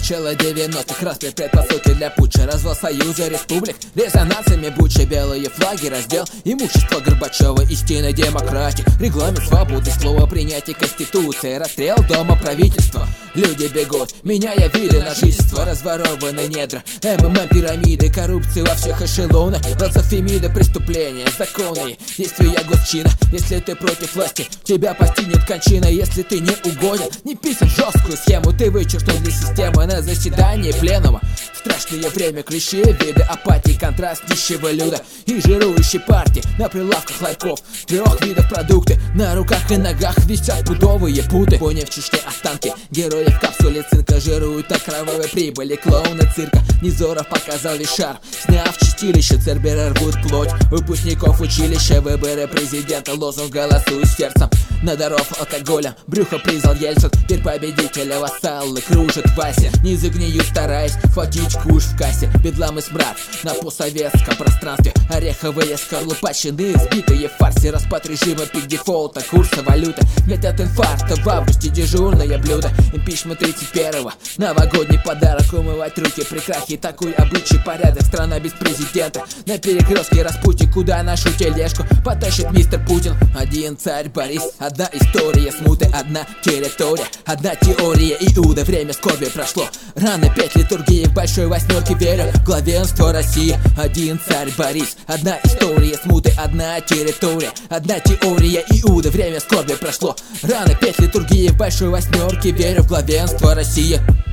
начало 90-х, распри предпосылки для путча, развал союза республик, резонансами буча, белые флаги, раздел имущества Горбачева, истинной демократии, регламент свободы слова, принятие конституции, расстрел дома правительства. Люди бегут, меняя виды на жительство, разворованы недра, МММ, пирамиды, коррупции во всех эшелонах, Фемида, преступления, законы, действия госчина. Если ты против власти, тебя постигнет кончина. Если ты не угоден, не писан в жесткую схему, ты вычеркнут для системы на заседании пленума. В страшное время клещи, виды апатии, контраст нищего люда и жирующей партии. На прилавках ларьков трех видов продукты, на руках и ногах висят пудовые путы. Поняв в Чечне останки, герои в капсуле цинка жируют от кровавой прибыли. Клоуны цирка Низоров показал лишь шар, сняв чистилище, Цербера рвут плоть выпускников училища. Выборы президента, лозунг «Голосуй сердцем». На даров алкоголя брюхо призвал Ельцин, теперь победителя вассалы кружит Вася. Низы гниют, стараясь хватить куш в кассе. Бедлам и смрад на постсоветском пространстве, ореховые скорлупачины, сбитые в фарсе. Распад режима, пик дефолта, курса валюты, метят инфаркта в августе, дежурное блюдо. Импичмент 31-го, новогодний подарок, умывать руки при крахе. Такой обычай порядок, страна без президента. На перекрестке Распутин, куда нашу тележку потащит мистер Путин. Один царь Борис, одна история смуты, одна территория, одна теория Иуда. Время скорби прошло, рано 5 литургии, в большой восьмерке верю в главенство России. Один царь Борис, одна история смуты, одна территория, одна теория Иуда. Время скорби прошло, рано 5 литургии, в большой восьмерке верю в главенство России.